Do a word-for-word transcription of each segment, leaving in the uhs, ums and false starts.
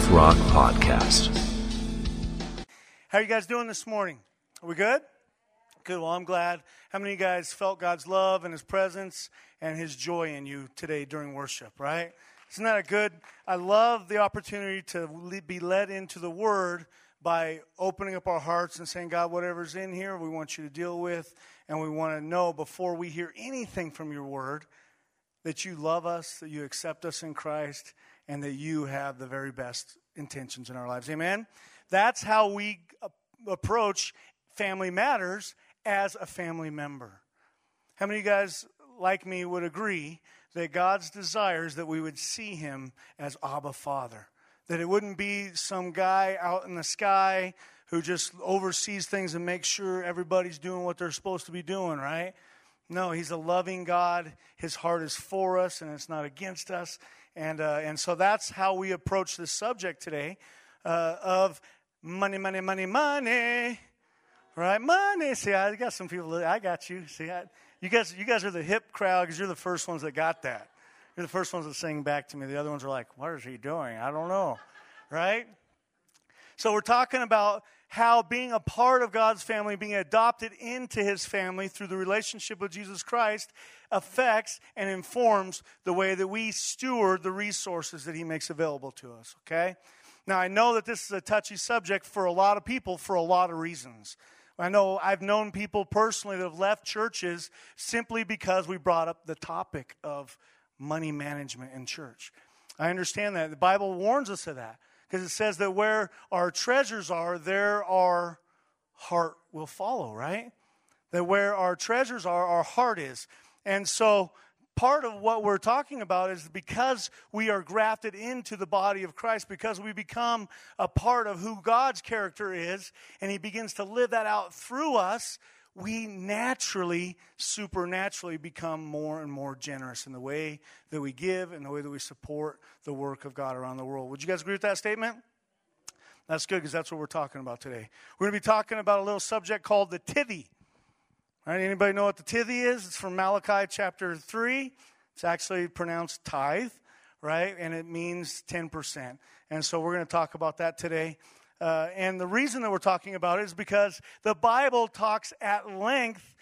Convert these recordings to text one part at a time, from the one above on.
North Rock Podcast. How are you guys doing this morning? Are we good? Good. Well, I'm glad. How many of you guys felt God's love and His presence and His joy in you today during worship, right? Isn't that a good? I love the opportunity to be led into the Word by opening up our hearts and saying, God, whatever's in here, we want you to deal with, and we want to know before we hear anything from your Word that you love us, that you accept us in Christ, and that you have the very best intentions in our lives. Amen? That's how we approach family matters as a family member. How many of you guys, like me, would agree that God's desire is that we would see Him as Abba Father? That it wouldn't be some guy out in the sky who just oversees things and makes sure everybody's doing what they're supposed to be doing, right? No, He's a loving God. His heart is for us, and it's not against us. And uh, and so that's how we approach this subject today uh, of money, money, money, money. Right? Money. See, I got some people, I got you. See, I, you guys you guys are the hip crowd because you're the first ones that got that. You're the first ones that sing back to me. The other ones are like, what is he doing? I don't know. Right? So we're talking about how being a part of God's family, being adopted into His family through the relationship with Jesus Christ affects and informs the way that we steward the resources that He makes available to us, okay? Now, I know that this is a touchy subject for a lot of people for a lot of reasons. I know I've known people personally that have left churches simply because we brought up the topic of money management in church. I understand that. The Bible warns us of that. Because it says that where our treasures are, there our heart will follow, right? That where our treasures are, our heart is. And so part of what we're talking about is because we are grafted into the body of Christ, because we become a part of who God's character is, and He begins to live that out through us, we naturally, supernaturally become more and more generous in the way that we give and the way that we support the work of God around the world. Would you guys agree with that statement? That's good, because that's what we're talking about today. We're going to be talking about a little subject called the tithe. All right, anybody know what the tithe is? It's from Malachi chapter three. It's actually pronounced tithe, right? And it means ten percent. And so we're going to talk about that today. Uh, and the reason that we're talking about it is because the Bible talks at length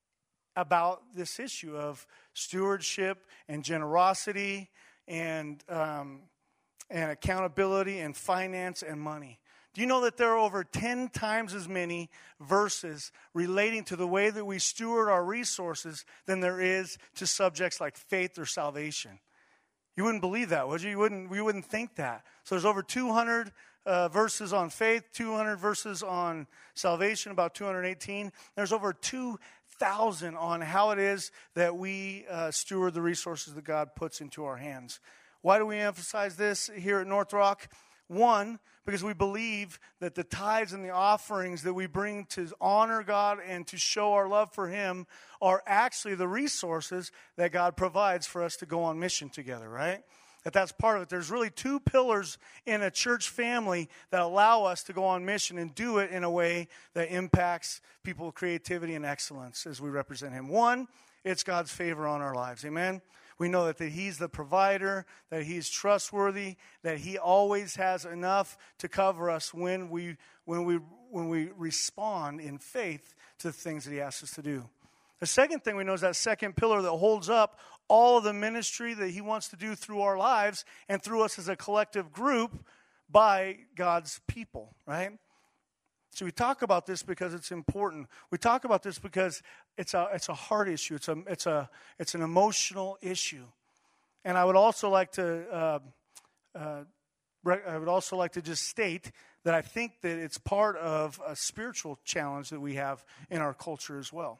about this issue of stewardship and generosity and um, and accountability and finance and money. Do you know that there are over ten times as many verses relating to the way that we steward our resources than there is to subjects like faith or salvation? You wouldn't believe that, would you? You wouldn't, you wouldn't think that. So there's over two hundred Uh, verses on faith, two hundred verses on salvation, about two hundred eighteen. There's over two thousand on how it is that we uh, steward the resources that God puts into our hands. Why do we emphasize this here at North Rock? One, because we believe that the tithes and the offerings that we bring to honor God and to show our love for Him are actually the resources that God provides for us to go on mission together, right? That that's part of it. There's really two pillars in a church family that allow us to go on mission and do it in a way that impacts people's creativity and excellence as we represent Him. One, it's God's favor on our lives. Amen? We know that, that He's the provider, that He's trustworthy, that He always has enough to cover us when we when we when we respond in faith to the things that He asks us to do. The second thing we know is that second pillar that holds up all of the ministry that He wants to do through our lives and through us as a collective group by God's people, right? So we talk about this because it's important. We talk about this because it's a it's a heart issue. It's a it's a it's an emotional issue. And I would also like to uh, uh, I would also like to just state that I think that it's part of a spiritual challenge that we have in our culture as well.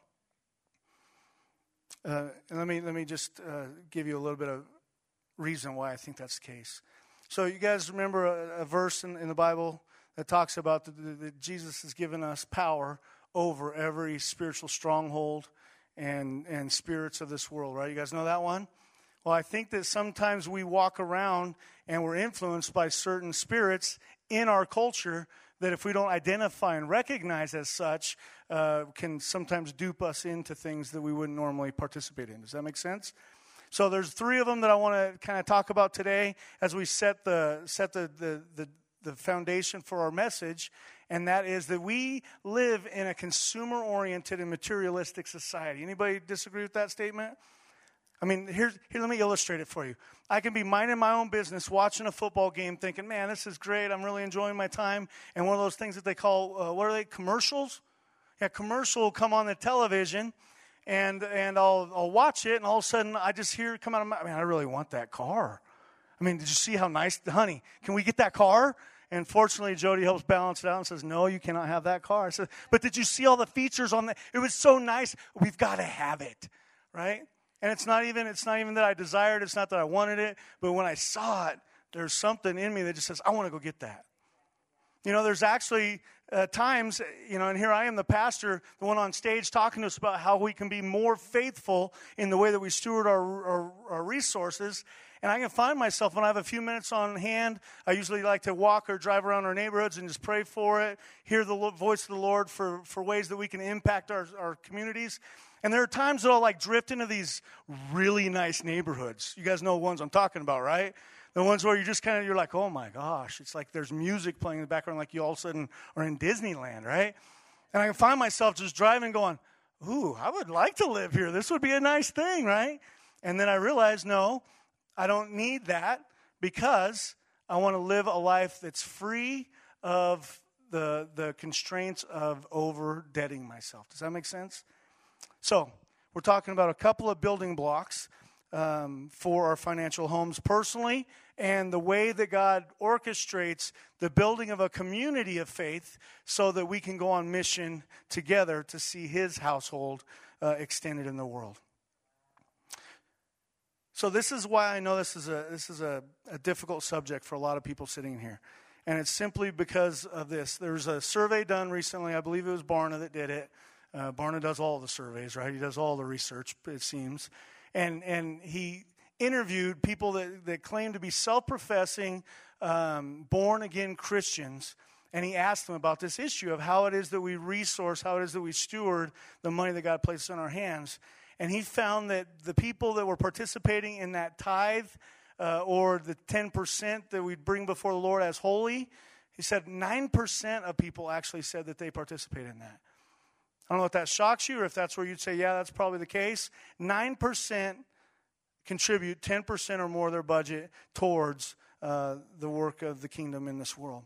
Uh, and let me let me just uh, give you a little bit of reason why I think that's the case. So you guys remember a, a verse in, in the Bible that talks about that Jesus has given us power over every spiritual stronghold and and spirits of this world, right? You guys know that one? Well, I think that sometimes we walk around and we're influenced by certain spirits in our culture that if we don't identify and recognize as such, uh, can sometimes dupe us into things that we wouldn't normally participate in. Does that make sense? So there's three of them that I want to kind of talk about today as we set the set the, the the the foundation for our message, and that is that we live in a consumer-oriented and materialistic society. Anybody disagree with that statement? I mean, here's, here, let me illustrate it for you. I can be minding my own business, watching a football game, thinking, man, this is great. I'm really enjoying my time. And one of those things that they call, uh, what are they, commercials? Yeah, commercial will come on the television, and and I'll I'll watch it, and all of a sudden I just hear it come out of my, I mean, I really want that car. I mean, did you see how nice, honey, can we get that car? And fortunately, Jody helps balance it out and says, no, you cannot have that car. I said, but did you see all the features on that? It was so nice. We've got to have it, right? And it's not even it's not even that I desired it. It's not that I wanted it. But when I saw it, there's something in me that just says, I want to go get that. You know, there's actually uh, times, you know, and here I am, the pastor, the one on stage talking to us about how we can be more faithful in the way that we steward our, our, our resources. And I can find myself when I have a few minutes on hand, I usually like to walk or drive around our neighborhoods and just pray for it, hear the voice of the Lord for, for ways that we can impact our, our communities. And there are times that I'll like drift into these really nice neighborhoods. You guys know the ones I'm talking about, right? The ones where you just kind of, you're like, oh my gosh, it's like there's music playing in the background like you all of a sudden are in Disneyland, right? And I can find myself just driving going, ooh, I would like to live here. This would be a nice thing, right? And then I realize, no, I don't need that because I want to live a life that's free of the, the constraints of over-debting myself. Does that make sense? So we're talking about a couple of building blocks um, for our financial homes personally and the way that God orchestrates the building of a community of faith so that we can go on mission together to see his household uh, extended in the world. So this is why I know this is a this is a, a difficult subject for a lot of people sitting here. And it's simply because of this. There was a survey done recently. I believe it was Barna that did it. Uh, Barna does all the surveys, right? He does all the research, it seems. And and he interviewed people that, that claim to be self-professing, um, born-again Christians. And he asked them about this issue of how it is that we resource, how it is that we steward the money that God places in our hands. And he found that the people that were participating in that tithe uh, or the ten percent that we bring before the Lord as holy, he said nine percent of people actually said that they participated in that. I don't know if that shocks you or if that's where you'd say, yeah, that's probably the case. nine percent contribute ten percent or more of their budget towards uh, the work of the kingdom in this world.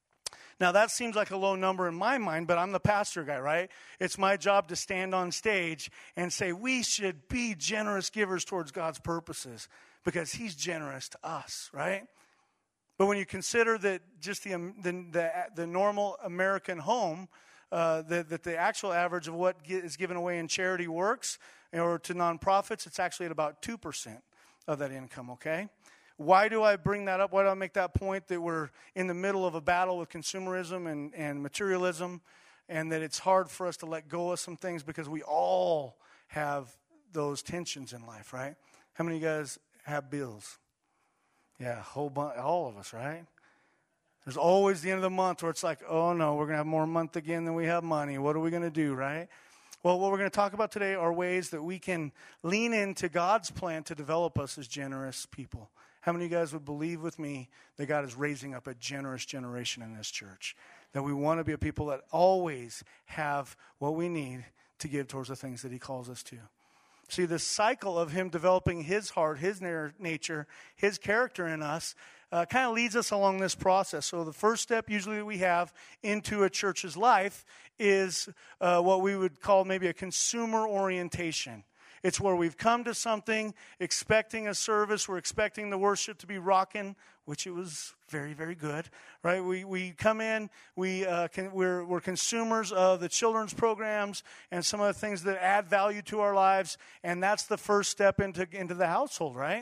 Now, that seems like a low number in my mind, but I'm the pastor guy, right? It's my job to stand on stage and say we should be generous givers towards God's purposes because he's generous to us, right? But when you consider that just the the, the, the normal American home, uh, that, that the actual average of what is given away in charity works or to nonprofits, it's actually at about two percent of that income, okay? Why do I bring that up? Why do I make that point that we're in the middle of a battle with consumerism and, and materialism and that it's hard for us to let go of some things because we all have those tensions in life, right? How many of you guys have bills? Yeah, a whole bunch, all of us, right? There's always the end of the month where it's like, oh no, we're going to have more month again than we have money. What are we going to do, right? Well, what we're going to talk about today are ways that we can lean into God's plan to develop us as generous people. How many of you guys would believe with me that God is raising up a generous generation in this church? That we want to be a people that always have what we need to give towards the things that he calls us to. See, the cycle of him developing his heart, his nature, his character in us uh, kind of leads us along this process. So the first step usually that we have into a church's life is uh, what we would call maybe a consumer orientation. It's where we've come to something, expecting a service. We're expecting the worship to be rocking, which it was very, very good, right? We we come in, we uh, can, we're we're consumers of the children's programs and some of the things that add value to our lives, and that's the first step into into the household, right?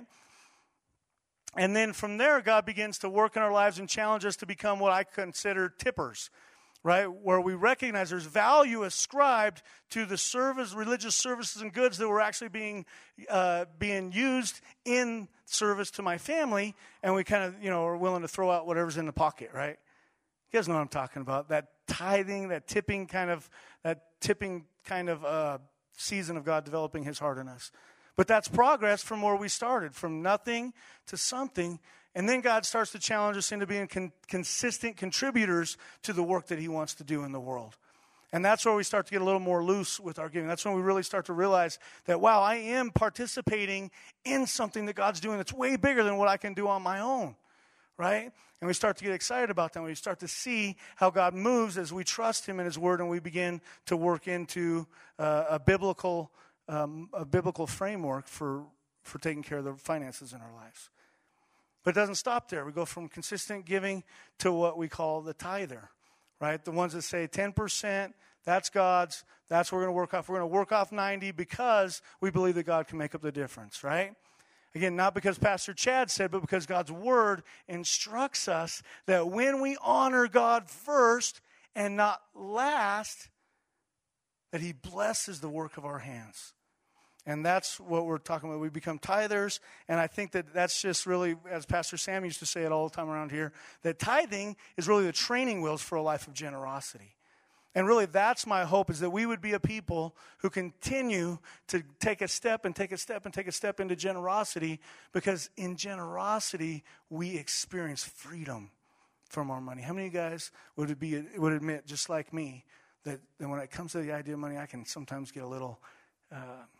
And then from there, God begins to work in our lives and challenge us to become what I consider tippers. Right, where we recognize there's value ascribed to the service, religious services and goods that were actually being uh, being used in service to my family, and we kind of, you know, are willing to throw out whatever's in the pocket, right? You guys know what I'm talking about. That tithing, that tipping kind of, that tipping kind of uh, season of God developing his heart in us. But that's progress from where we started, from nothing to something. And then God starts to challenge us into being con- consistent contributors to the work that he wants to do in the world. And that's where we start to get a little more loose with our giving. That's when we really start to realize that, wow, I am participating in something that God's doing that's way bigger than what I can do on my own, right? And we start to get excited about that. We start to see how God moves as we trust him in his word and we begin to work into uh, a biblical um, a biblical framework for, for taking care of the finances in our lives. But it doesn't stop there. We go from consistent giving to what we call the tither, right? The ones that say ten percent, that's God's, that's what we're going to work off. We're going to work off ninety because we believe that God can make up the difference, right? Again, not because Pastor Chad said, but because God's word instructs us that when we honor God first and not last, that he blesses the work of our hands. And that's what we're talking about. We become tithers, and I think that that's just really, as Pastor Sam used to say it all the time around here, that tithing is really the training wheels for a life of generosity. And really, that's my hope, is that we would be a people who continue to take a step and take a step and take a step into generosity, because in generosity, we experience freedom from our money. How many of you guys would be would admit, just like me, that, that when it comes to the idea of money, I can sometimes get a little uh,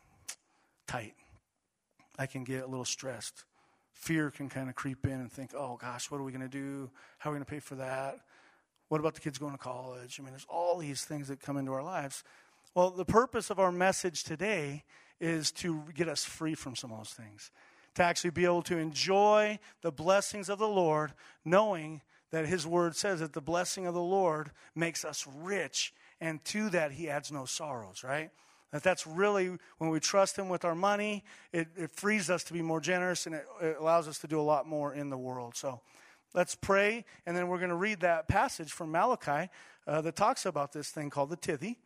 tight. I can get a little stressed. Fear can kind of creep in and think, oh gosh, what are we going to do? How are we going to pay for that? What about the kids going to college? I mean, there's all these things that come into our lives. Well, the purpose of our message today is to get us free from some of those things, to actually be able to enjoy the blessings of the Lord, knowing that his word says that the blessing of the Lord makes us rich, and to that he adds no sorrows, right? That that's really, when we trust him with our money, it, it frees us to be more generous, and it, it allows us to do a lot more in the world. So let's pray, and then we're going to read that passage from Malachi uh, that talks about this thing called the tithe,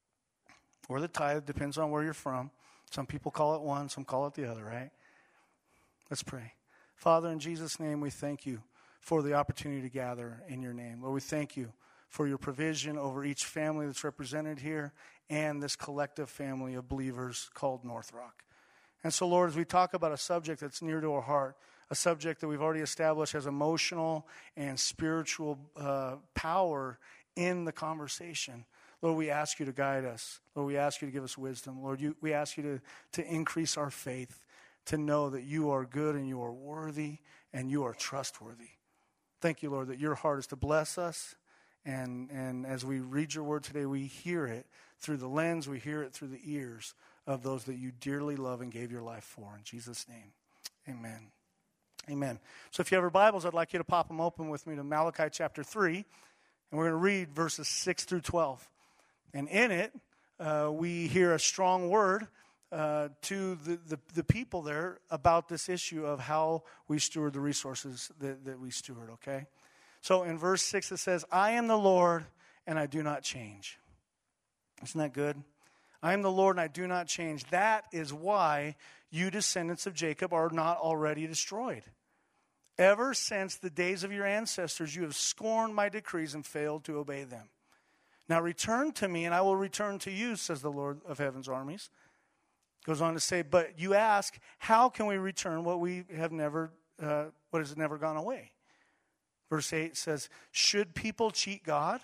or the tithe, depends on where you're from. Some people call it one, some call it the other, right? Let's pray. Father, in Jesus' name, we thank you for the opportunity to gather in your name. Lord, we thank you for your provision over each family that's represented here and this collective family of believers called North Rock. And so, Lord, as we talk about a subject that's near to our heart, a subject that we've already established has emotional and spiritual uh, power in the conversation, Lord, we ask you to guide us. Lord, we ask you to give us wisdom. Lord, you, we ask you to, to increase our faith, to know that you are good and you are worthy and you are trustworthy. Thank you, Lord, that your heart is to bless us. And, and as we read your word today, we hear it through the lens, we hear it through the ears of those that you dearly love and gave your life for. In Jesus' name, amen. Amen. So if you have your Bibles, I'd like you to pop them open with me to Malachi chapter three. And we're going to read verses six through twelve. And in it, uh, we hear a strong word uh, to the, the, the people there about this issue of how we steward the resources that, that we steward, okay? So in verse six it says, I am the Lord and I do not change. Isn't that good? I am the Lord and I do not change. That is why you descendants of Jacob are not already destroyed. Ever since the days of your ancestors, you have scorned my decrees and failed to obey them. Now return to me and I will return to you, says the Lord of heaven's armies. Goes on to say, but you ask, how can we return what we have never, uh, what has never gone away? Verse eight says, should people cheat God?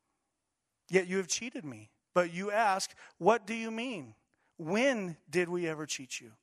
Yet you have cheated me. But you ask, what do you mean? When did we ever cheat you?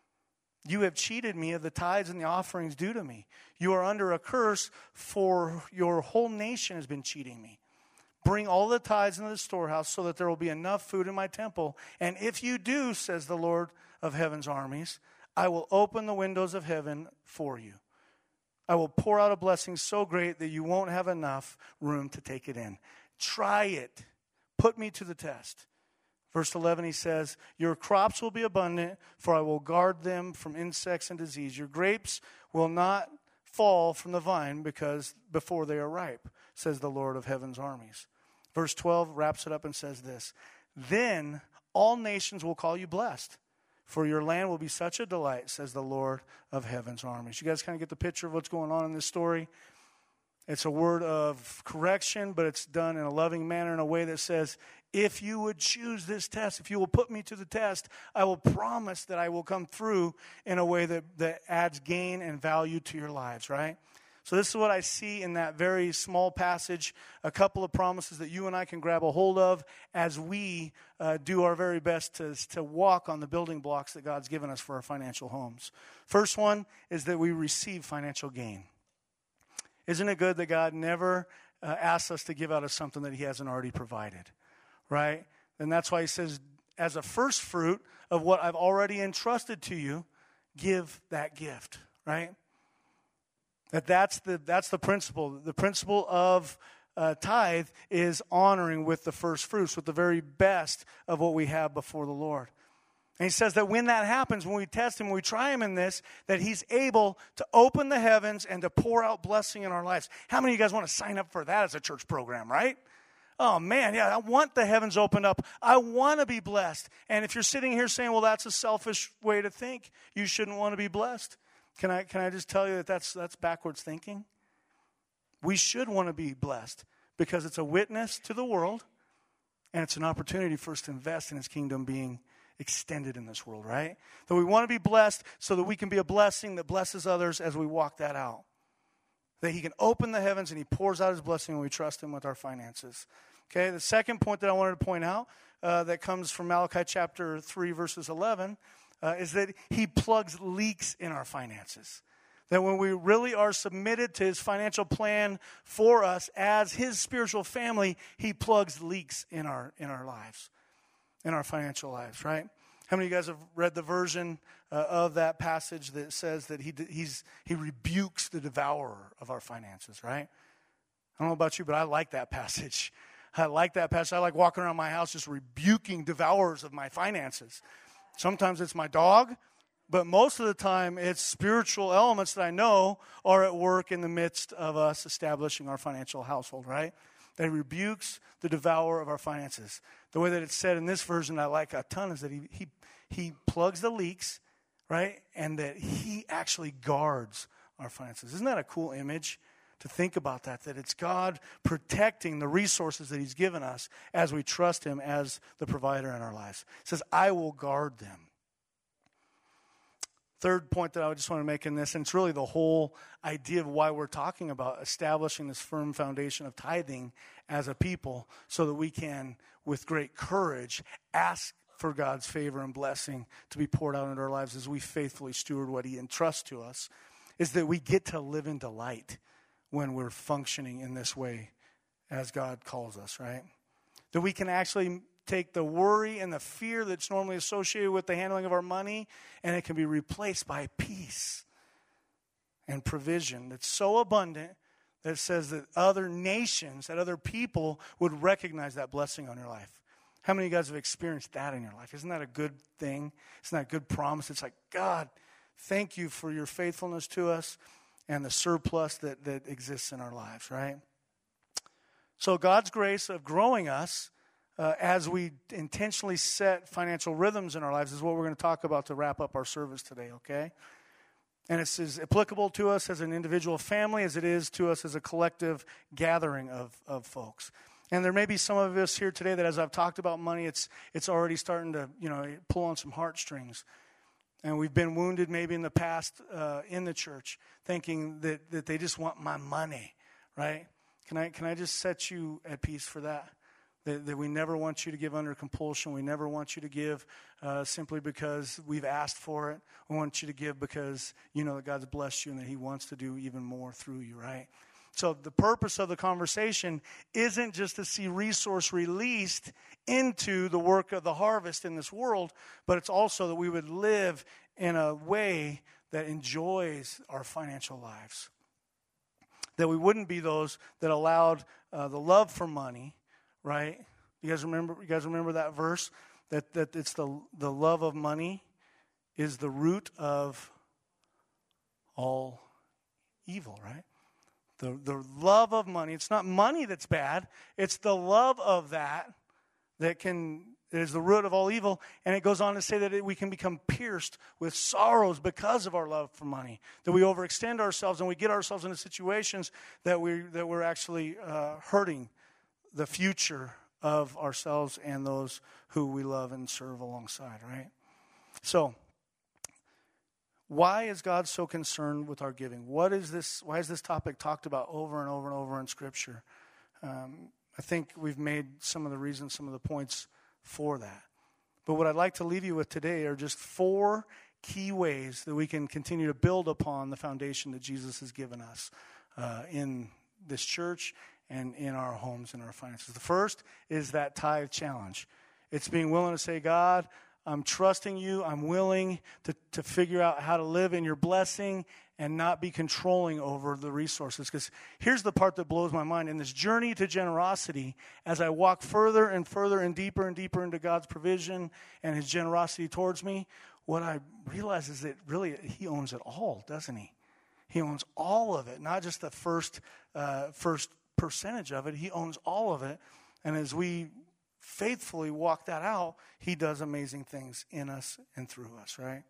You have cheated me of the tithes and the offerings due to me. You are under a curse, for your whole nation has been cheating me. Bring all the tithes into the storehouse so that there will be enough food in my temple. And if you do, says the Lord of heaven's armies, I will open the windows of heaven for you. I will pour out a blessing so great that you won't have enough room to take it in. Try it. Put me to the test. Verse eleven, he says, your crops will be abundant, for I will guard them from insects and disease. Your grapes will not fall from the vine because before they are ripe, says the Lord of heaven's armies. Verse twelve wraps it up and says this, then all nations will call you blessed, for your land will be such a delight, says the Lord of heaven's armies. You guys kind of get the picture of what's going on in this story? It's a word of correction, but it's done in a loving manner in a way that says, if you would choose this test, if you will put me to the test, I will promise that I will come through in a way that, that adds gain and value to your lives, right? So this is what I see in that very small passage, a couple of promises that you and I can grab a hold of as we uh, do our very best to, to walk on the building blocks that God's given us for our financial homes. First one is that we receive financial gain. Isn't it good that God never uh, asks us to give out of something that he hasn't already provided? Right? And that's why he says, as a first fruit of what I've already entrusted to you, give that gift, right? That that's the that's the principle. The principle of uh, tithe is honoring with the first fruits, with the very best of what we have before the Lord. And he says that when that happens, when we test him, when we try him in this, that he's able to open the heavens and to pour out blessing in our lives. How many of you guys want to sign up for that as a church program, right? Oh, man, yeah, I want the heavens opened up. I want to be blessed. And if you're sitting here saying, well, that's a selfish way to think, you shouldn't want to be blessed. Can I can I just tell you that that's, that's backwards thinking? We should want to be blessed because it's a witness to the world, and it's an opportunity for us to invest in his kingdom being extended in this world, right? That we want to be blessed so that we can be a blessing that blesses others as we walk that out. That he can open the heavens and he pours out his blessing when we trust him with our finances. Okay, the second point that I wanted to point out uh, that comes from Malachi chapter three, verses eleven, uh, is that he plugs leaks in our finances. That when we really are submitted to his financial plan for us as his spiritual family, he plugs leaks in our in our lives, in our financial lives, right? How many of you guys have read the version uh, of that passage that says that he he's he rebukes the devourer of our finances, right? I don't know about you, but I like that passage. I like that passage. I like walking around my house just rebuking devourers of my finances. Sometimes it's my dog, but most of the time it's spiritual elements that I know are at work in the midst of us establishing our financial household, right? That he rebukes the devourer of our finances. The way that it's said in this version I like a ton is that he he he plugs the leaks, right? And that he actually guards our finances. Isn't that a cool image to think about that? That it's God protecting the resources that he's given us as we trust him as the provider in our lives. It says, I will guard them. Third point that I just want to make in this, and it's really the whole idea of why we're talking about establishing this firm foundation of tithing as a people so that we can, with great courage, ask for God's favor and blessing to be poured out into our lives as we faithfully steward what he entrusts to us, is that we get to live in delight when we're functioning in this way as God calls us, right? That we can actually take the worry and the fear that's normally associated with the handling of our money, and it can be replaced by peace and provision that's so abundant that it says that other nations, that other people would recognize that blessing on your life. How many of you guys have experienced that in your life? Isn't that a good thing? Isn't that a good promise? It's like, God, thank you for your faithfulness to us and the surplus that, that exists in our lives, right? So God's grace of growing us uh, as we intentionally set financial rhythms in our lives is what we're going to talk about to wrap up our service today, okay? And it's as applicable to us as an individual family as it is to us as a collective gathering of, of folks. And there may be some of us here today that as I've talked about money, it's it's already starting to, you know, pull on some heartstrings. And we've been wounded maybe in the past uh, in the church, thinking that, that they just want my money, right? Can I can I just set you at peace for that? That, that we never want you to give under compulsion. We never want you to give uh, simply because we've asked for it. We want you to give because you know that God's blessed you and that he wants to do even more through you, right? So the purpose of the conversation isn't just to see resource released into the work of the harvest in this world, but it's also that we would live in a way that enjoys our financial lives. That we wouldn't be those that allowed uh, the love for money, right? You guys remember? You guys remember that verse that that it's the the love of money is the root of all evil, right? The the love of money. It's not money that's bad. It's the love of that that can It is the root of all evil. And it goes on to say that it, we can become pierced with sorrows because of our love for money. That we overextend ourselves and we get ourselves into situations that, we, that we're actually uh, hurting the future of ourselves and those who we love and serve alongside, right? So, why is God so concerned with our giving? What is this? Why is this topic talked about over and over and over in Scripture? Um, I think we've made some of the reasons, some of the points for that. But what I'd like to leave you with today are just four key ways that we can continue to build upon the foundation that Jesus has given us uh, in this church and in our homes and our finances. The first is that tithe challenge. It's being willing to say, God, I'm trusting you. I'm willing to, to figure out how to live in your blessing and not be controlling over the resources. Because here's the part that blows my mind. In this journey to generosity, as I walk further and further and deeper and deeper into God's provision and his generosity towards me, what I realize is that really he owns it all, doesn't he? He owns all of it, not just the first, uh, first percentage of it. He owns all of it. And as we faithfully walk that out, he does amazing things in us and through us, right?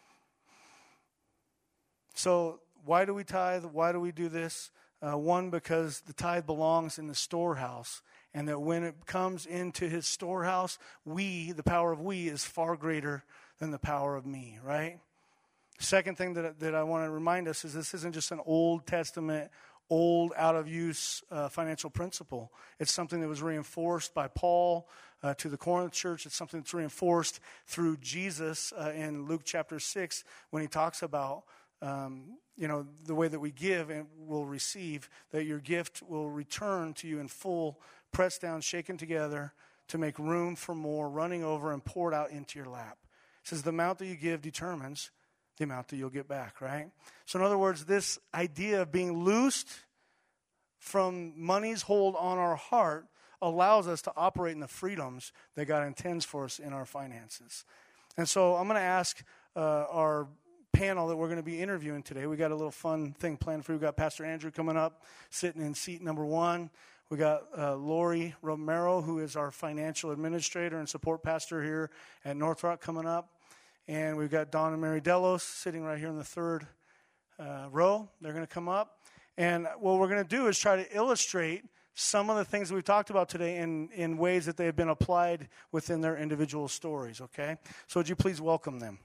So why do we tithe? Why do we do this? Uh, one, because the tithe belongs in the storehouse, and that when it comes into his storehouse, we, the power of we, is far greater than the power of me, right? Second thing that, that I want to remind us is this isn't just an Old Testament old, out-of-use uh, financial principle. It's something that was reinforced by Paul uh, to the Corinth church. It's something that's reinforced through Jesus uh, in Luke chapter six when he talks about, um, you know, the way that we give and will receive, that your gift will return to you in full, pressed down, shaken together to make room for more, running over and poured out into your lap. It says the amount that you give determines the amount that you'll get back, right? So in other words, this idea of being loosed from money's hold on our heart allows us to operate in the freedoms that God intends for us in our finances. And so I'm going to ask uh, our panel that we're going to be interviewing today. We got a little fun thing planned for you. We got Pastor Andrew coming up, sitting in seat number one. We got uh, Lori Romero, who is our financial administrator and support pastor here at North Rock, coming up. And we've got Don and Mary Delos sitting right here in the third uh, row. They're going to come up. And what we're going to do is try to illustrate some of the things that we've talked about today in, in ways that they have been applied within their individual stories, okay? So would you please welcome them?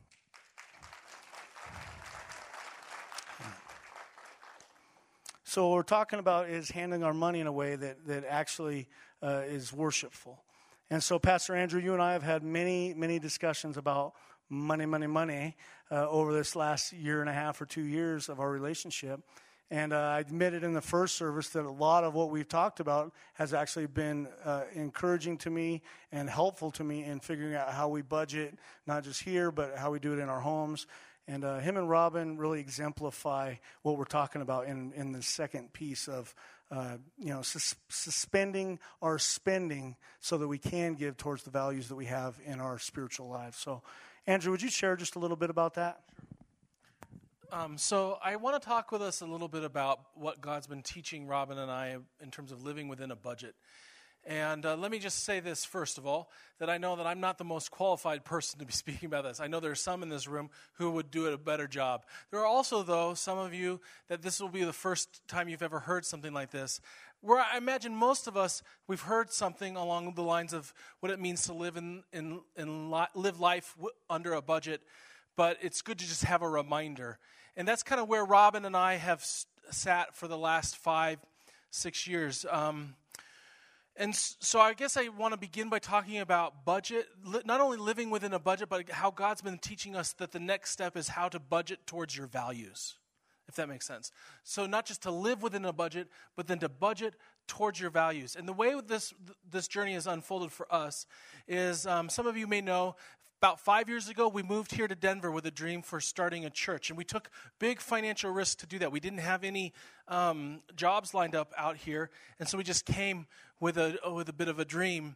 So what we're talking about is handling our money in a way that, that actually uh, is worshipful. And so, Pastor Andrew, you and I have had many, many discussions about money, money, money uh, over this last year and a half or two years of our relationship. And uh, I admitted in the first service that a lot of what we've talked about has actually been uh, encouraging to me and helpful to me in figuring out how we budget, not just here, but how we do it in our homes. And uh, him and Robin really exemplify what we're talking about in, in the second piece of, uh, you know, sus- suspending our spending so that we can give towards the values that we have in our spiritual lives. So, Andrew, would you share just a little bit about that? Um, so I want to talk with us a little bit about what God's been teaching Robin and I in terms of living within a budget. And uh, let me just say this, first of all, that I know that I'm not the most qualified person to be speaking about this. I know there are some in this room who would do a better job. There are also, though, some of you that this will be the first time you've ever heard something like this, where I imagine most of us, we've heard something along the lines of what it means to live in, in, in li- live life w- under a budget, but it's good to just have a reminder. And that's kind of where Robin and I have s- sat for the last five, six years. Um, and so I guess I want to begin by talking about budget, li- not only living within a budget, but how God's been teaching us that the next step is how to budget towards your values, if that makes sense. So not just to live within a budget, but then to budget towards your values. And the way this this journey has unfolded for us is, um, some of you may know, about five years ago, we moved here to Denver with a dream for starting a church, and we took big financial risks to do that. We didn't have any um, jobs lined up out here, and so we just came with a with a bit of a dream.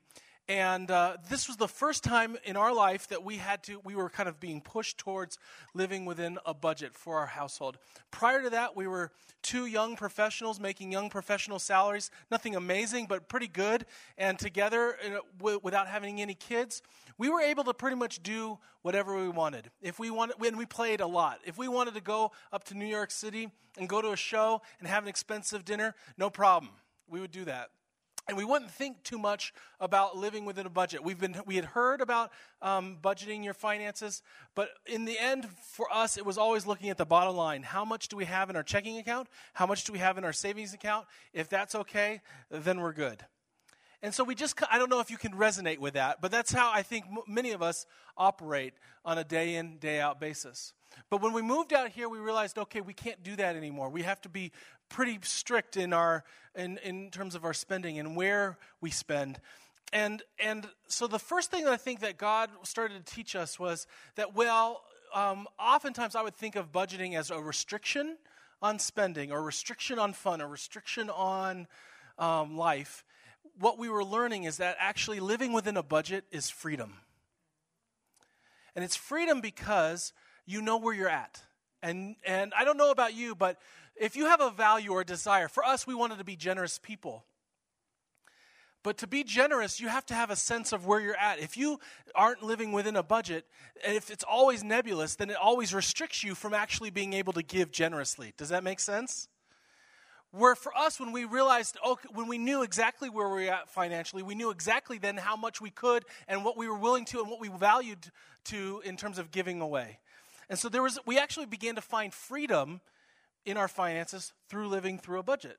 And uh, this was the first time in our life that we had to, we were kind of being pushed towards living within a budget for our household. Prior to that, we were two young professionals making young professional salaries, nothing amazing, but pretty good. And together, you know, w- without having any kids, we were able to pretty much do whatever we wanted. If we wanted, when we played a lot. If we wanted to go up to New York City and go to a show and have an expensive dinner, no problem. We would do that. And we wouldn't think too much about living within a budget. We've been we had heard about um, budgeting your finances, but in the end, for us, it was always looking at the bottom line. How much do we have in our checking account? How much do we have in our savings account? If that's okay, then we're good. And so we just, I don't know if you can resonate with that, but that's how I think m- many of us operate on a day in, day out basis. But when we moved out here, we realized, okay, we can't do that anymore. We have to be pretty strict in our in, in terms of our spending and where we spend. And and so the first thing that I think that God started to teach us was that, well, um, oftentimes I would think of budgeting as a restriction on spending or restriction on fun or restriction on um, life. What we were learning is that actually living within a budget is freedom. And it's freedom because you know where you're at. And and I don't know about you, but if you have a value or a desire, for us, we wanted to be generous people. But to be generous, you have to have a sense of where you're at. If you aren't living within a budget, and if it's always nebulous, then it always restricts you from actually being able to give generously. Does that make sense? Where for us, when we realized, oh, when we knew exactly where we were at financially, we knew exactly then how much we could and what we were willing to and what we valued to in terms of giving away. And so there was, we actually began to find freedom in our finances through living through a budget.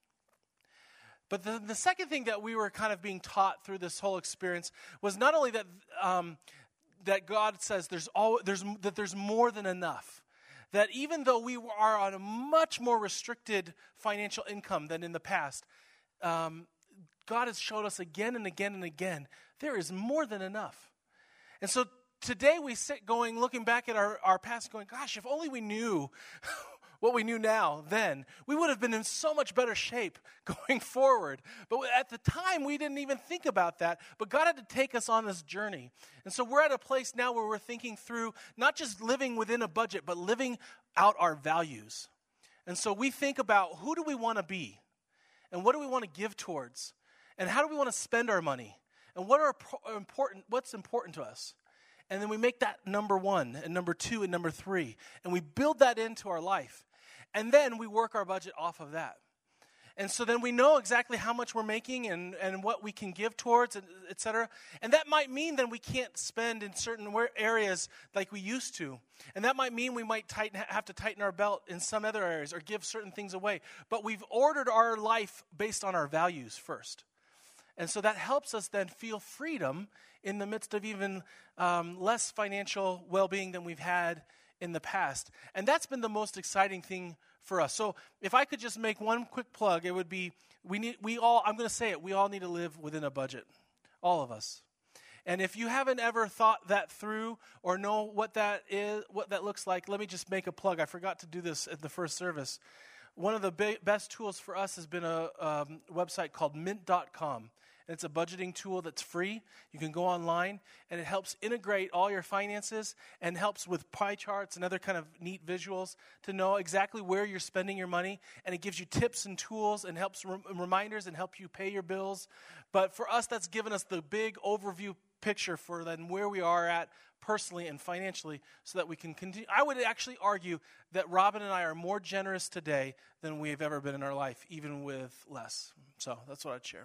But the, the second thing that we were kind of being taught through this whole experience was not only that um, that God says there's all, there's that there's more than enough. That even though we are on a much more restricted financial income than in the past, um, God has showed us again and again and again, there is more than enough. And so today we sit going, looking back at our, our past going, gosh, if only we knew what we knew now then, we would have been in so much better shape going forward. But at the time, we didn't even think about that. But God had to take us on this journey. And so we're at a place now where we're thinking through not just living within a budget, but living out our values. And so we think about who do we want to be? And what do we want to give towards? And how do we want to spend our money? And what are important, what's important to us? And then we make that number one and number two and number three. And we build that into our life. And then we work our budget off of that. And so then we know exactly how much we're making and, and what we can give towards, et cetera. And that might mean then we can't spend in certain areas like we used to. And that might mean we might tighten, have to tighten our belt in some other areas or give certain things away. But we've ordered our life based on our values first. And so that helps us then feel freedom in the midst of even um, less financial well-being than we've had in the past. And that's been the most exciting thing for us. So if I could just make one quick plug, it would be, we need, we all, I'm going to say it, we all need to live within a budget. All of us. And if you haven't ever thought that through or know what that is, what that looks like, let me just make a plug. I forgot to do this at the first service. One of the be- best tools for us has been a um, website called mint dot com. And it's a budgeting tool that's free. You can go online, and it helps integrate all your finances and helps with pie charts and other kind of neat visuals to know exactly where you're spending your money. And it gives you tips and tools and helps rem- reminders and help you pay your bills. But for us, that's given us the big overview picture for then where we are at personally and financially so that we can continue. I would actually argue that Robin and I are more generous today than we've ever been in our life, even with less. So that's what I'd share.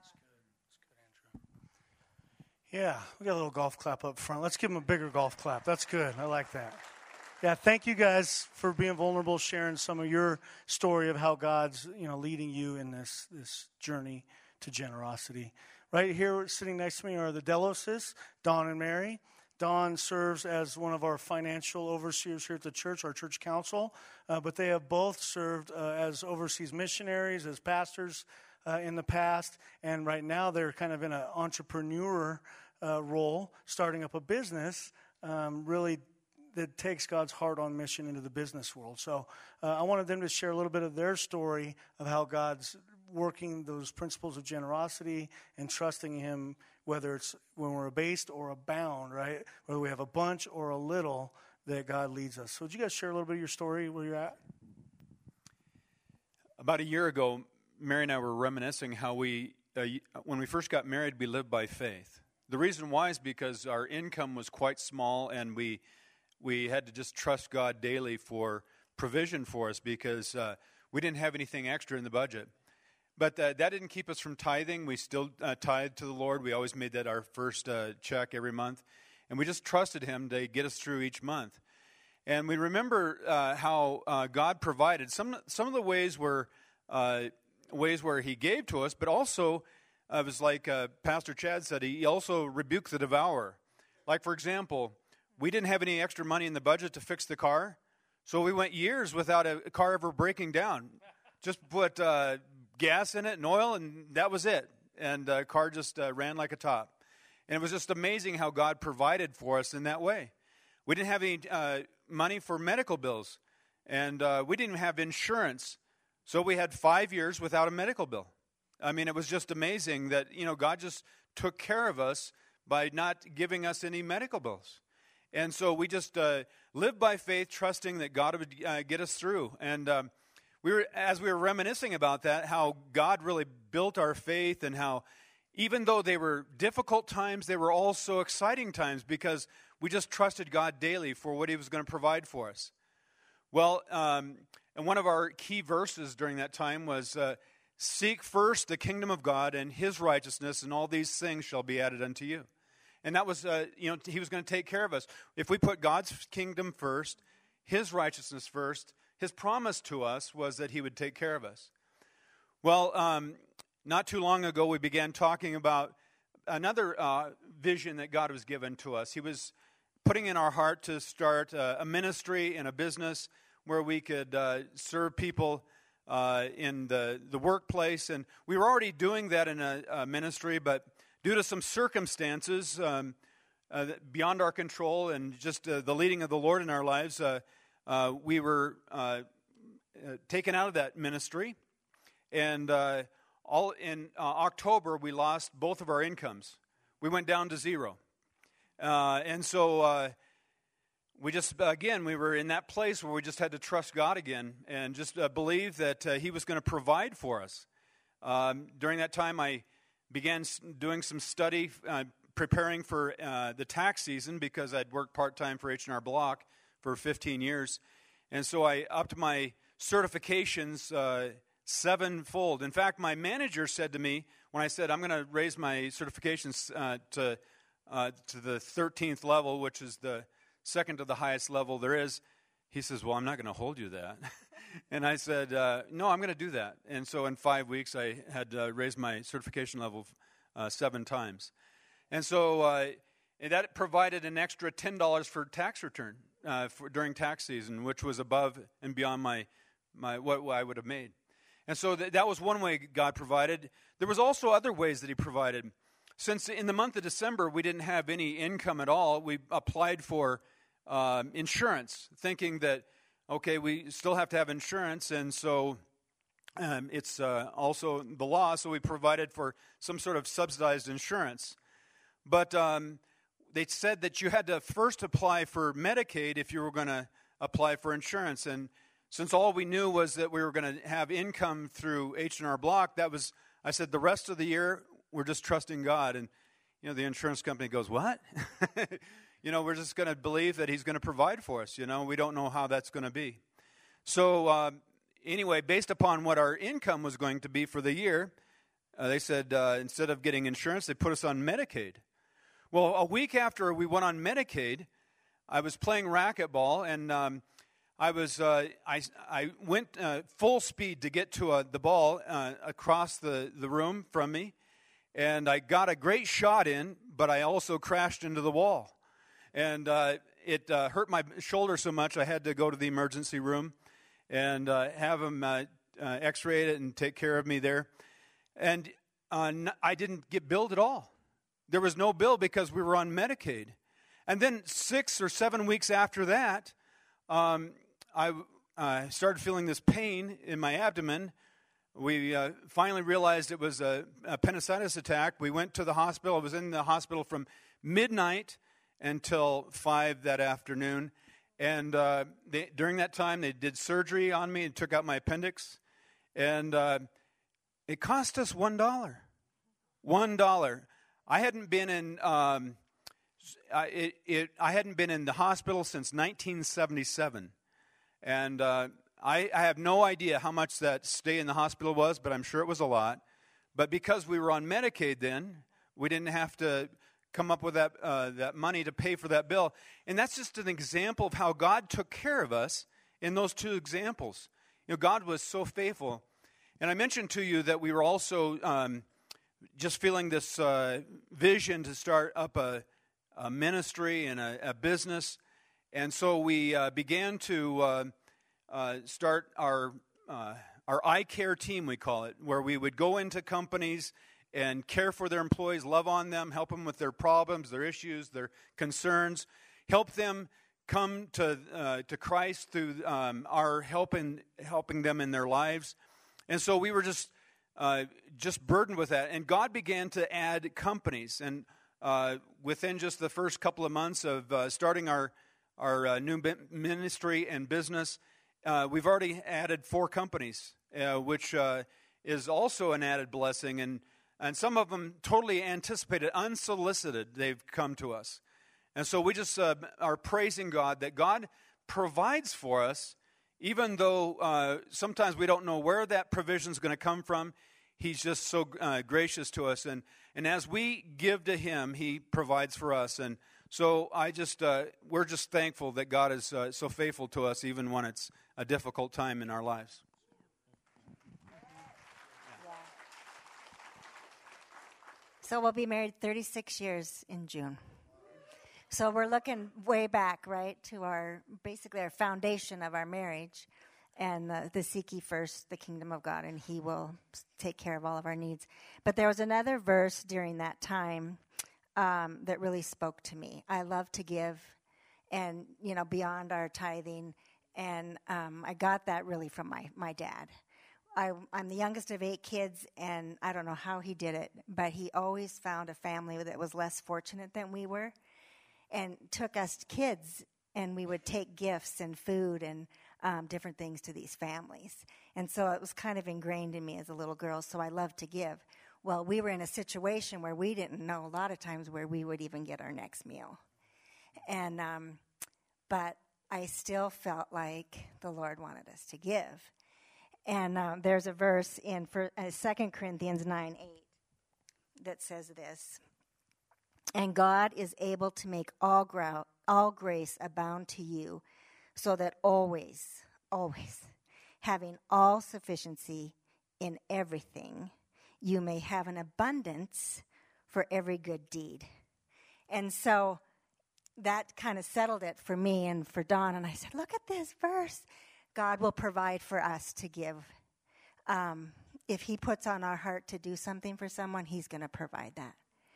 Yeah, we got a little golf clap up front. Let's give them a bigger golf clap. That's good. I like that. Yeah, thank you guys for being vulnerable, sharing some of your story of how God's, you know, leading you in this this journey to generosity. Right here, sitting next to me are the Deloses, Don and Mary. Don serves as one of our financial overseers here at the church, our church council, uh, but they have both served uh, as overseas missionaries, as pastors uh, in the past, and right now they're kind of in an entrepreneur uh, role, starting up a business, um, really that takes God's heart on mission into the business world. So uh, I wanted them to share a little bit of their story of how God's working those principles of generosity and trusting him, whether it's when we're abased or abound, right? Whether we have a bunch or a little, that God leads us. So would you guys share a little bit of your story, where you're at? About a year ago, Mary and I were reminiscing how we, uh, when we first got married, we lived by faith. The reason why is because our income was quite small, and we we had to just trust God daily for provision for us, because uh, we didn't have anything extra in the budget. But uh, that didn't keep us from tithing. We still uh, tithed to the Lord. We always made that our first uh, check every month. And we just trusted him to get us through each month. And we remember uh, how uh, God provided. Some some of the ways were uh, ways where he gave to us, but also uh, it was like uh, Pastor Chad said, he also rebuked the devourer. Like, for example, we didn't have any extra money in the budget to fix the car, so we went years without a car ever breaking down. Just put uh, gas in it and oil, and that was it. And the car just uh, ran like a top. And it was just amazing how God provided for us in that way. We didn't have any uh, money for medical bills, and uh, we didn't have insurance, so we had five years without a medical bill. I mean, it was just amazing that, you know, God just took care of us by not giving us any medical bills. And so we just uh, lived by faith, trusting that God would uh, get us through. And um, we were, as we were reminiscing about that, how God really built our faith, and how even though they were difficult times, they were also exciting times, because we just trusted God daily for what he was going to provide for us. Well, um, and one of our key verses during that time was, uh, seek first the kingdom of God and his righteousness, and all these things shall be added unto you. And that was, uh, you know, he was going to take care of us. If we put God's kingdom first, his righteousness first, his promise to us was that he would take care of us. Well, um, not too long ago, we began talking about another uh, vision that God was given to us. He was putting in our heart to start uh, a ministry and a business where we could uh, serve people uh, in the, the workplace. And we were already doing that in a, a ministry, but due to some circumstances um, uh, beyond our control, and just uh, the leading of the Lord in our lives, uh, uh, we were uh, uh, taken out of that ministry. And uh, all in uh, October, we lost both of our incomes. We went down to zero. Uh, and so uh, we just, again, we were in that place where we just had to trust God again, and just uh, believe that uh, he was going to provide for us. Um, during that time, I began doing some study, uh, preparing for uh, the tax season, because I'd worked part-time for H and R Block for fifteen years. And so I upped my certifications uh, sevenfold. In fact, my manager said to me, when I said, I'm going to raise my certifications uh, to uh, to the thirteenth level, which is the second to the highest level there is, he says, well, I'm not going to hold you that. And I said, uh, no, I'm going to do that. And so in five weeks, I had uh, raised my certification level uh, seven times. And so uh, and that provided an extra ten dollars for tax return uh, for, during tax season, which was above and beyond my, my what, what I would have made. And so th- that was one way God provided. There was also other ways that he provided. Since in the month of December, we didn't have any income at all, we applied for um, insurance, thinking that, okay, we still have to have insurance, and so um, it's uh, also the law, so we provided for some sort of subsidized insurance. But um, they said that you had to first apply for Medicaid if you were going to apply for insurance. And since all we knew was that we were going to have income through H and R Block, that was, I said, the rest of the year, we're just trusting God. And, you know, the insurance company goes, what? You know, we're just going to believe that he's going to provide for us. You know, we don't know how that's going to be. So uh, anyway, based upon what our income was going to be for the year, uh, they said uh, instead of getting insurance, they put us on Medicaid. Well, a week after we went on Medicaid, I was playing racquetball, and um, I was uh, I I went uh, full speed to get to uh, the ball uh, across the, the room from me, and I got a great shot in, but I also crashed into the wall. And uh, it uh, hurt my shoulder so much I had to go to the emergency room and uh, have them uh, uh, x-ray it and take care of me there. And uh, n- I didn't get billed at all. There was no bill because we were on Medicaid. And then six or seven weeks after that, um, I uh, started feeling this pain in my abdomen, we uh, finally realized it was a, a appendicitis attack. We went to the hospital. I was in the hospital from midnight until five that afternoon. And uh, they, during that time, they did surgery on me and took out my appendix. And uh, it cost us one dollar. One dollar. I hadn't been in um, I, it, it, I hadn't been in the hospital since nineteen seventy-seven. And uh, I, I have no idea how much that stay in the hospital was, but I'm sure it was a lot. But because we were on Medicaid then, we didn't have to come up with that uh, that money to pay for that bill. And that's just an example of how God took care of us in those two examples. You know, God was so faithful. And I mentioned to you that we were also um, just feeling this uh, vision to start up a, a ministry and a, a business. And so we uh, began to uh, uh, start our uh, our eye care team, we call it, where we would go into companies and care for their employees, love on them, help them with their problems, their issues, their concerns, help them come to uh, to Christ through um, our help in helping them in their lives. And so we were just uh, just burdened with that. And God began to add companies. And uh, within just the first couple of months of uh, starting our our uh, new ministry and business, uh, we've already added four companies, uh, which uh, is also an added blessing. And And some of them totally anticipated, unsolicited, they've come to us. And so we just uh, are praising God that God provides for us, even though uh, sometimes we don't know where that provision is going to come from. He's just so uh, gracious to us. And, and as we give to Him, He provides for us. And so I just, uh, we're just thankful that God is uh, so faithful to us, even when it's a difficult time in our lives. So we'll be married thirty-six years in June. So we're looking way back, right, to our, basically our foundation of our marriage, and the, the seek ye first the kingdom of God, and He will take care of all of our needs. But there was another verse during that time um, that really spoke to me. I love to give, and, you know, beyond our tithing, and um, I got that really from my, my dad. I, I'm the youngest of eight kids, and I don't know how he did it, but he always found a family that was less fortunate than we were, and took us kids, and we would take gifts and food and um, different things to these families. And so it was kind of ingrained in me as a little girl, so I loved to give. Well, we were in a situation where we didn't know a lot of times where we would even get our next meal. And um, but I still felt like the Lord wanted us to give. And um, there's a verse in for, uh, Second Corinthians nine eight that says this: "And God is able to make all, gra- all grace abound to you, so that always, always, having all sufficiency in everything, you may have an abundance for every good deed." And so that kind of settled it for me and for Dawn. And I said, look at this verse. God will provide for us to give. Um, if He puts on our heart to do something for someone, He's going to provide that.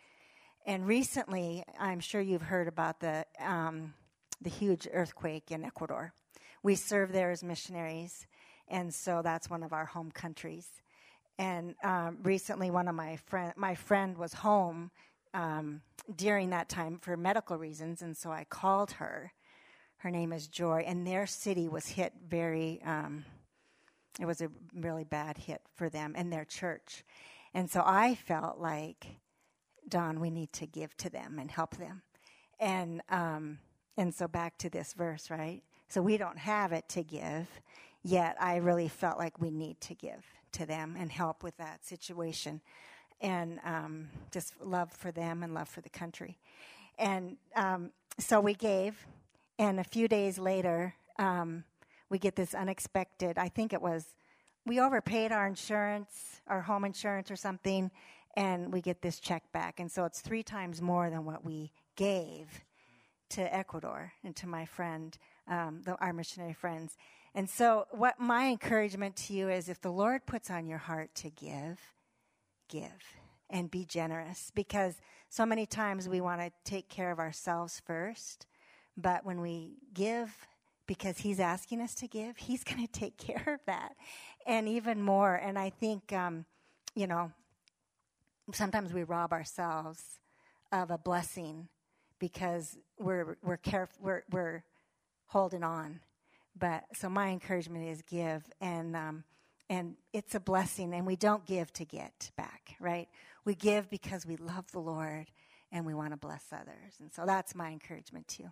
And recently, I'm sure you've heard about the um, the huge earthquake in Ecuador. We serve there as missionaries, and so that's one of our home countries. And um, recently, one of my friend, my friend was home um, during that time for medical reasons, and so I called her. Her name is Joy, and their city was hit very, um, it was a really bad hit for them and their church. And so I felt like, Dawn, we need to give to them and help them. And um, and so back to this verse, right? So we don't have it to give, yet I really felt like we need to give to them and help with that situation. And um, just love for them and love for the country. And um, so we gave. And a few days later, um, we get this unexpected, I think it was, we overpaid our insurance, our home insurance or something, and we get this check back. And so it's three times more than what we gave to Ecuador and to my friend, um, the, our missionary friends. And so what my encouragement to you is, if the Lord puts on your heart to give, give and be generous. Because so many times we want to take care of ourselves first. But when we give because he's asking us to give, he's going to take care of that and even more. And I think, um, you know, sometimes we rob ourselves of a blessing because we're we're careful, we're we're holding on. But so my encouragement is give, and um, and it's a blessing, and we don't give to get back, right? We give because we love the Lord and we want to bless others, and so that's my encouragement too.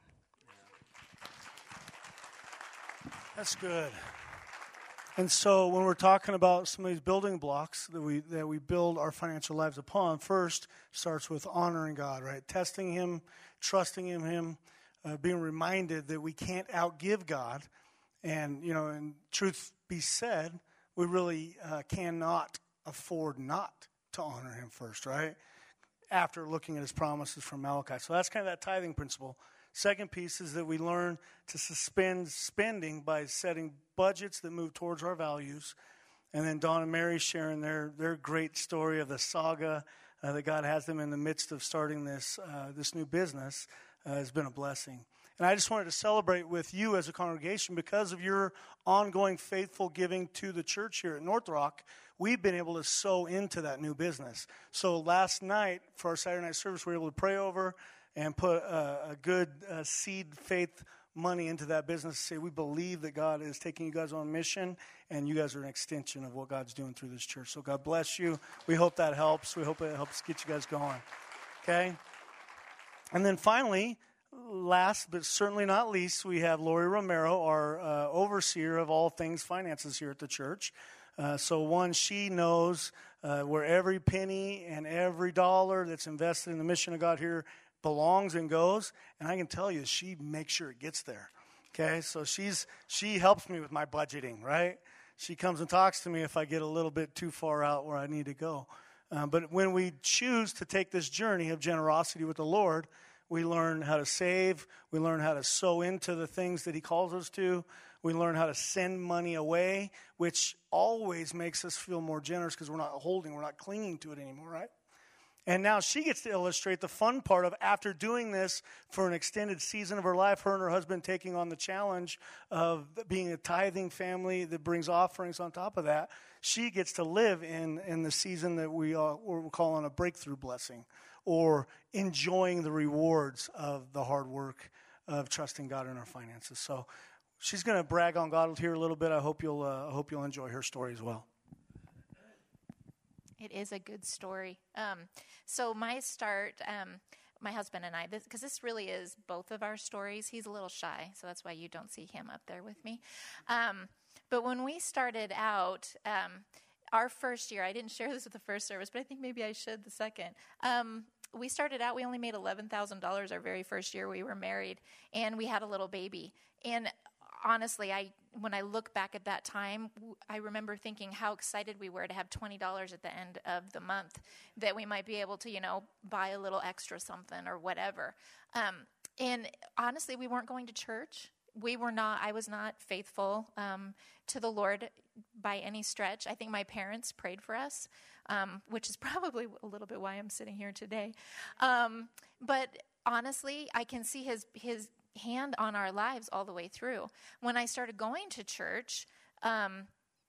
That's good. And so when we're talking about some of these building blocks that we that we build our financial lives upon, first starts with honoring God, right? Testing Him, trusting in Him, uh, being reminded that we can't outgive God. And, you know, and truth be said, we really uh, cannot afford not to honor Him first, right? After looking at His promises from Malachi. So that's kind of that tithing principle. Second piece is that we learn to suspend spending by setting budgets that move towards our values. And then Dawn and Mary sharing their, their great story of the saga uh, that God has them in the midst of starting this uh, this new business uh, has been a blessing. And I just wanted to celebrate with you as a congregation because of your ongoing faithful giving to the church here at North Rock. We've been able to sow into that new business. So last night for our Saturday night service, we were able to pray over and put a, a good uh, seed faith money into that business. Say we believe that God is taking you guys on mission, and you guys are an extension of what God's doing through this church. So God bless you. We hope that helps. We hope it helps get you guys going. Okay? And then finally, last but certainly not least, we have Lori Romero, our uh, overseer of all things finances here at the church. Uh, so one, she knows uh, where every penny and every dollar that's invested in the mission of God here belongs and goes, and I can tell you, she makes sure it gets there. Okay, so she's she helps me with my budgeting, right? She comes and talks to me if I get a little bit too far out where I need to go. Um, but when we choose to take this journey of generosity with the Lord, we learn how to save. We learn how to sow into the things that He calls us to. We learn how to send money away, which always makes us feel more generous because we're not holding, we're not clinging to it anymore, right? And now she gets to illustrate the fun part of after doing this for an extended season of her life, her and her husband taking on the challenge of being a tithing family that brings offerings on top of that. She gets to live in, in the season that we uh, we're calling a breakthrough blessing, or enjoying the rewards of the hard work of trusting God in our finances. So she's going to brag on God here a little bit. I hope you'll uh, I hope you'll enjoy her story as well. It is a good story. Um, so my start, um, my husband and I, because this, this really is both of our stories. He's a little shy, so that's why you don't see him up there with me. Um, but when we started out, um, our first year, I didn't share this with the first service, but I think maybe I should the second. Um, we started out, we only made eleven thousand dollars our very first year we were married, and we had a little baby. And honestly, I when I look back at that time, I remember thinking how excited we were to have twenty dollars at the end of the month, that we might be able to, you know, buy a little extra something or whatever. Um, and honestly, we weren't going to church. We were not, I was not faithful um, to the Lord by any stretch. I think my parents prayed for us, um, which is probably a little bit why I'm sitting here today. Um, but honestly, I can see his his hand on our lives all the way through. When I started going to church, um,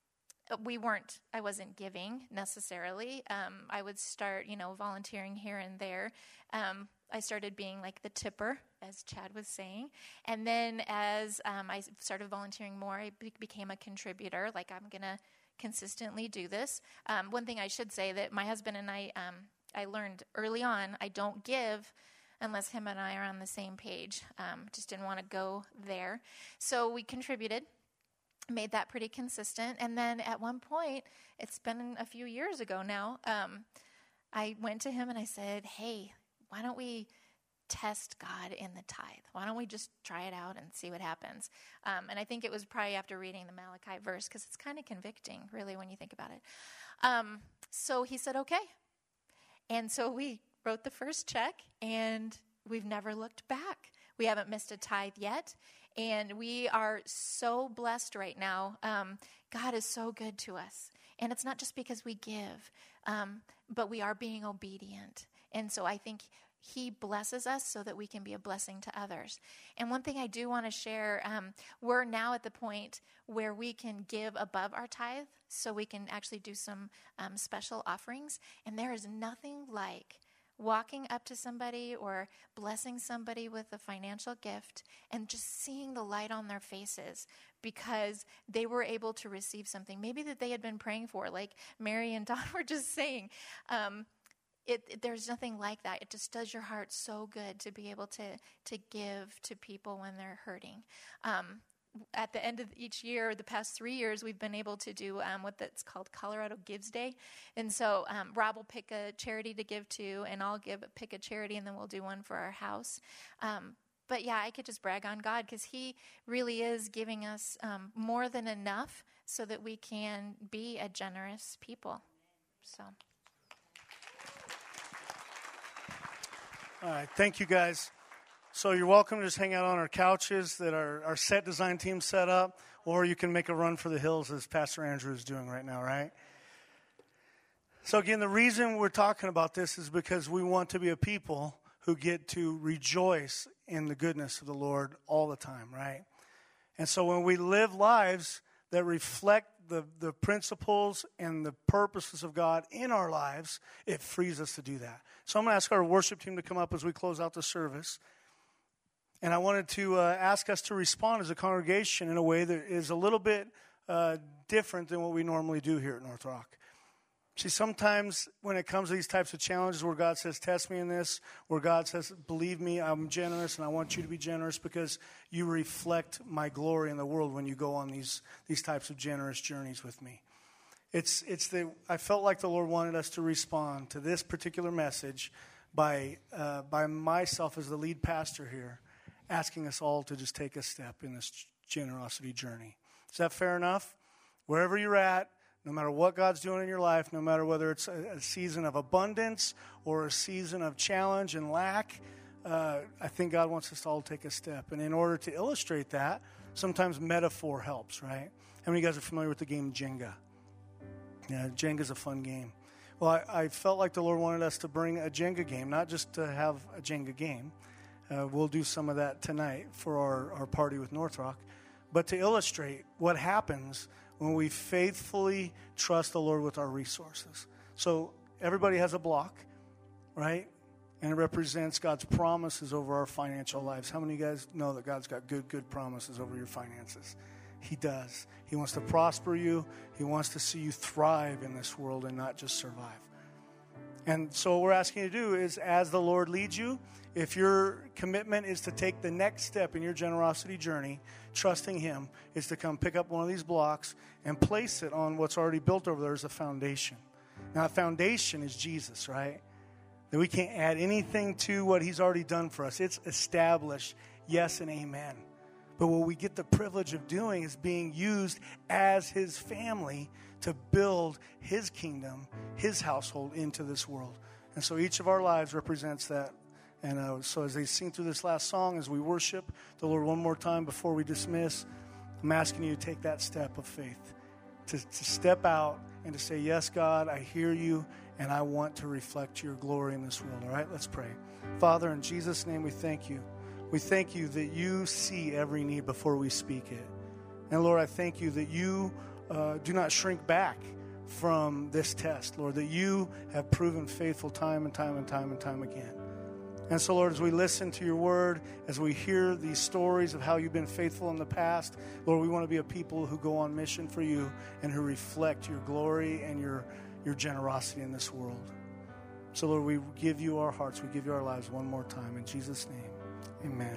we weren't, I wasn't giving necessarily. Um, I would start, you know, volunteering here and there. Um, I started being like the tipper, as Chad was saying. And then as um, I started volunteering more, I be- became a contributor. Like, I'm going to consistently do this. Um, one thing I should say that my husband and I, um, I learned early on, I don't give unless him and I are on the same page. Um, just didn't want to go there. So we contributed, made that pretty consistent. And then at one point, it's been a few years ago now, um, I went to him and I said, hey, why don't we test God in the tithe? Why don't we just try it out and see what happens? Um, and I think it was probably after reading the Malachi verse, because it's kind of convicting, really, when you think about it. Um, so he said, okay. And so we wrote the first check, and we've never looked back. We haven't missed a tithe yet, and we are so blessed right now. Um, God is so good to us, and it's not just because we give, um, but we are being obedient. And so I think he blesses us so that we can be a blessing to others. And one thing I do want to share, um, we're now at the point where we can give above our tithe, so we can actually do some um, special offerings. And there is nothing like walking up to somebody or blessing somebody with a financial gift and just seeing the light on their faces because they were able to receive something maybe that they had been praying for, like Mary and Don were just saying. Um, it, it, there's nothing like that. It just does your heart so good to be able to to give to people when they're hurting. Um, At the end of each year, the past three years, we've been able to do um, what that's called Colorado Gives Day. And so um, Rob will pick a charity to give to, and I'll give pick a charity, and then we'll do one for our house. Um, but yeah, I could just brag on God because he really is giving us um, more than enough so that we can be a generous people. So. All right, thank you guys. So you're welcome to just hang out on our couches that our, our set design team set up, or you can make a run for the hills as Pastor Andrew is doing right now, right? So again, the reason we're talking about this is because we want to be a people who get to rejoice in the goodness of the Lord all the time, right? And so when we live lives that reflect the, the principles and the purposes of God in our lives, it frees us to do that. So I'm going to ask our worship team to come up as we close out the service. And I wanted to uh, ask us to respond as a congregation in a way that is a little bit uh, different than what we normally do here at North Rock. See, sometimes when it comes to these types of challenges where God says, test me in this, where God says, believe me, I'm generous and I want you to be generous because you reflect my glory in the world when you go on these these types of generous journeys with me. It's it's the I felt like the Lord wanted us to respond to this particular message by uh, by myself as the lead pastor here, asking us all to just take a step in this generosity journey. Is that fair enough? Wherever you're at, no matter what God's doing in your life, no matter whether it's a, a season of abundance or a season of challenge and lack, uh, I think God wants us to all take a step. And in order to illustrate that, sometimes metaphor helps, right? How many of you guys are familiar with the game Jenga? Yeah, Jenga's a fun game. Well, I, I felt like the Lord wanted us to bring a Jenga game, not just to have a Jenga game. Uh, we'll do some of that tonight for our, our party with North Rock. But to illustrate what happens when we faithfully trust the Lord with our resources. So everybody has a block, right? And it represents God's promises over our financial lives. How many of you guys know that God's got good, good promises over your finances? He does. He wants to prosper you. He wants to see you thrive in this world and not just survive. And so what we're asking you to do is, as the Lord leads you, if your commitment is to take the next step in your generosity journey, trusting Him, is to come pick up one of these blocks and place it on what's already built over there as a foundation. Now, a foundation is Jesus, right? That we can't add anything to what He's already done for us. It's established, yes and amen. But what we get the privilege of doing is being used as His family to build His kingdom, His household into this world. And so each of our lives represents that. And uh, so as they sing through this last song, as we worship the Lord one more time before we dismiss, I'm asking you to take that step of faith, to, to step out and to say, yes, God, I hear you, and I want to reflect your glory in this world. All right, let's pray. Father, in Jesus' name, we thank you. We thank you that you see every need before we speak it. And Lord, I thank you that you uh, do not shrink back from this test, Lord, that you have proven faithful time and time and time and time again. And so, Lord, as we listen to your word, as we hear these stories of how you've been faithful in the past, Lord, we want to be a people who go on mission for you and who reflect your glory and your, your generosity in this world. So, Lord, we give you our hearts. We give you our lives one more time. In Jesus' name, amen.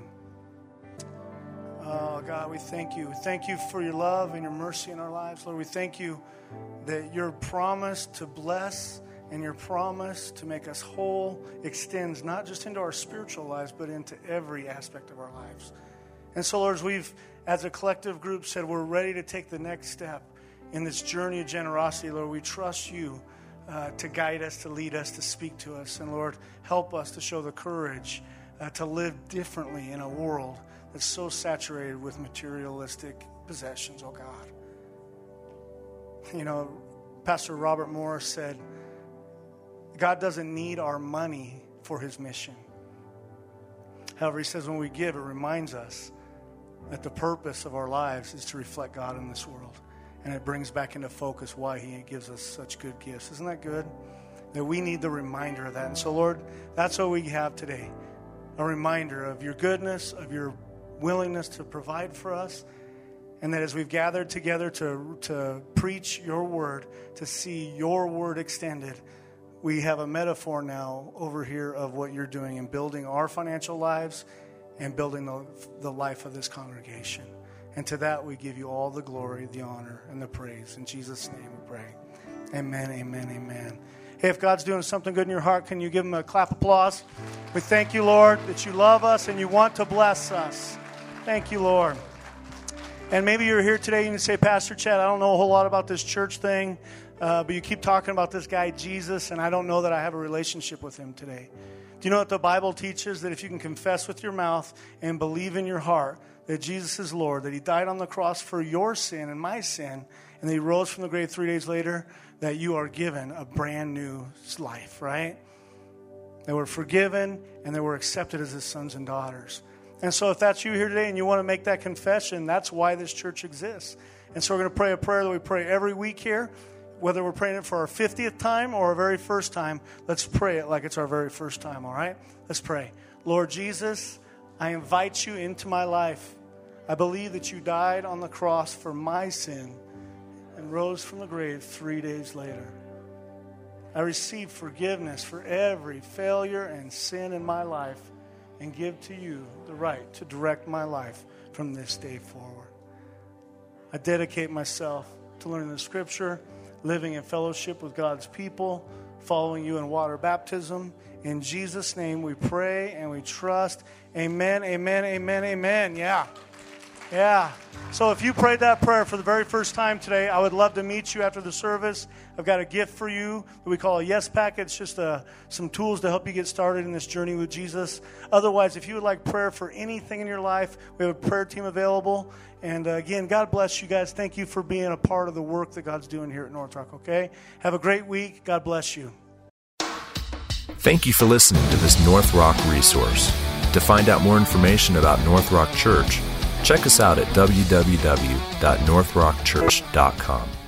Oh, God, we thank you. Thank you for your love and your mercy in our lives. Lord, we thank you that your promise to bless and your promise to make us whole extends not just into our spiritual lives, but into every aspect of our lives. And so, Lord, as we've, as a collective group, said we're ready to take the next step in this journey of generosity, Lord, we trust you uh, to guide us, to lead us, to speak to us. And, Lord, help us to show the courage uh, to live differently in a world that's so saturated with materialistic possessions, oh God. You know, Pastor Robert Morris said, God doesn't need our money for his mission. However, he says when we give, it reminds us that the purpose of our lives is to reflect God in this world. And it brings back into focus why he gives us such good gifts. Isn't that good? That we need the reminder of that. And so, Lord, that's what we have today. A reminder of your goodness, of your willingness to provide for us. And that as we've gathered together to, to preach your word, to see your word extended, we have a metaphor now over here of what you're doing in building our financial lives and building the, the life of this congregation. And to that we give you all the glory, the honor, and the praise. In Jesus' name we pray. Amen, amen, amen. Hey, if God's doing something good in your heart, can you give him a clap of applause? We thank you, Lord, that you love us and you want to bless us. Thank you, Lord. And maybe you're here today and you say, Pastor Chad, I don't know a whole lot about this church thing, uh, but you keep talking about this guy, Jesus, and I don't know that I have a relationship with him today. Do you know what the Bible teaches? That if you can confess with your mouth and believe in your heart that Jesus is Lord, that he died on the cross for your sin and my sin, and that he rose from the grave three days later, that you are given a brand new life, right? That we're forgiven and that we're accepted as his sons and daughters. And so if that's you here today and you want to make that confession, that's why this church exists. And so we're going to pray a prayer that we pray every week here. Whether we're praying it for our fiftieth time or our very first time, let's pray it like it's our very first time, all right? Let's pray. Lord Jesus, I invite you into my life. I believe that you died on the cross for my sin and rose from the grave three days later. I receive forgiveness for every failure and sin in my life and give to you the right to direct my life from this day forward. I dedicate myself to learning the Scripture, living in fellowship with God's people, following you in water baptism. In Jesus' name we pray and we trust. Amen, amen, amen, amen. Yeah. Yeah. So if you prayed that prayer for the very first time today, I would love to meet you after the service. I've got a gift for you that we call a Yes Packet. It's just uh, some tools to help you get started in this journey with Jesus. Otherwise, if you would like prayer for anything in your life, we have a prayer team available. And uh, again, God bless you guys. Thank you for being a part of the work that God's doing here at North Rock, okay? Have a great week. God bless you. Thank you for listening to this North Rock resource. To find out more information about North Rock Church, check us out at w w w dot north rock church dot com.